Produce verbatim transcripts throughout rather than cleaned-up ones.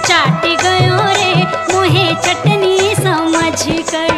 चाट गयो रे मोहे चटनी समझ कर।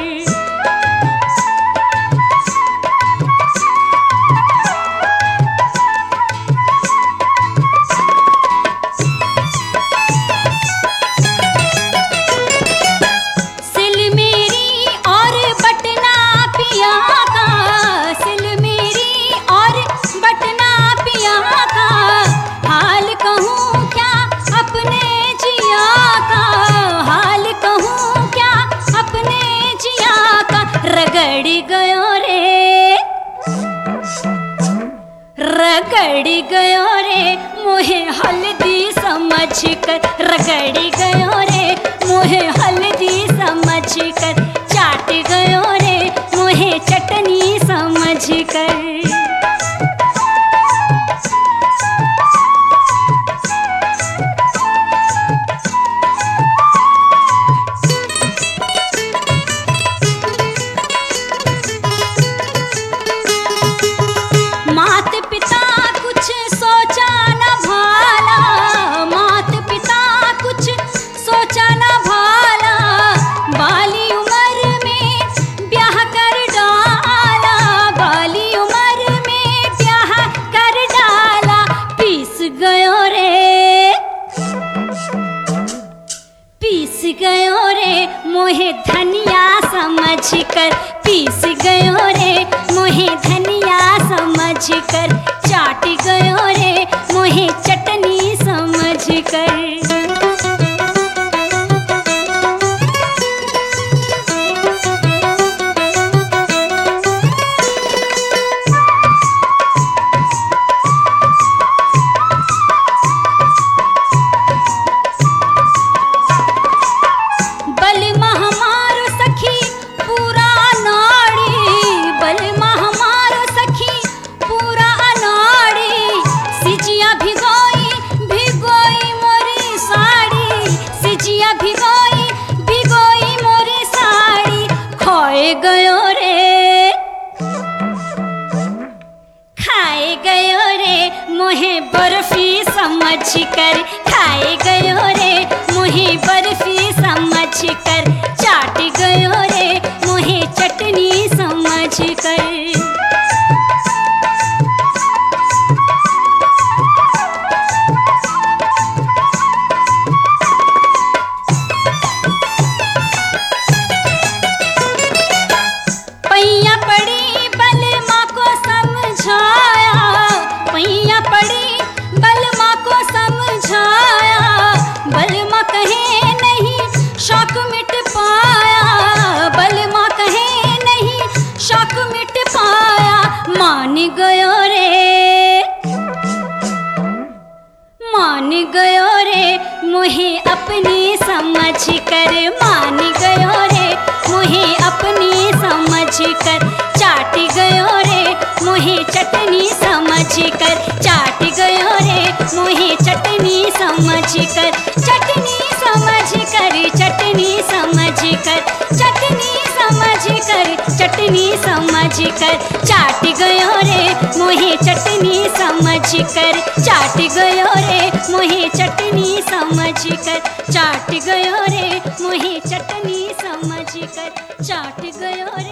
रगड़ी गयो रे रगड़ी गयो रे मोहे हल्दी समझ कर। रगड़ी गयो रे मोहे हल्दी समझ कर। चाट गयो रे मोहे चटनी समझ कर। पीस गयो रे मोहे धनिया समझ कर। पीस गयो रे मोहे धनिया समझ कर। चाट गयो रे मोहे चटनी समझ कर। गयो रे खाए गयो रे मोहे बर्फी समझ कर। खाए गयो रे मोहे बर्फी समझ कर। चाट गयो रे मोहे चटनी समझ कर। मान गयो रे मान गयो रे मोहे अपनी समझ कर। मान गयो रे मोहे अपनी समझ कर। चाट गयो रे मोहे चटनी समझ कर। चाट गयो रे मोहे चटनी समझ कर। चटनी समझ कर चटनी समझ कर। चटनी समझ कर चटनी समझ कर। चाट गयो रे मोहे चटनी समझ कर। चाट गयो रे मोहे चटनी समझ कर। चाट गयो रे मोहे चटनी समझ कर। चाट गयो रे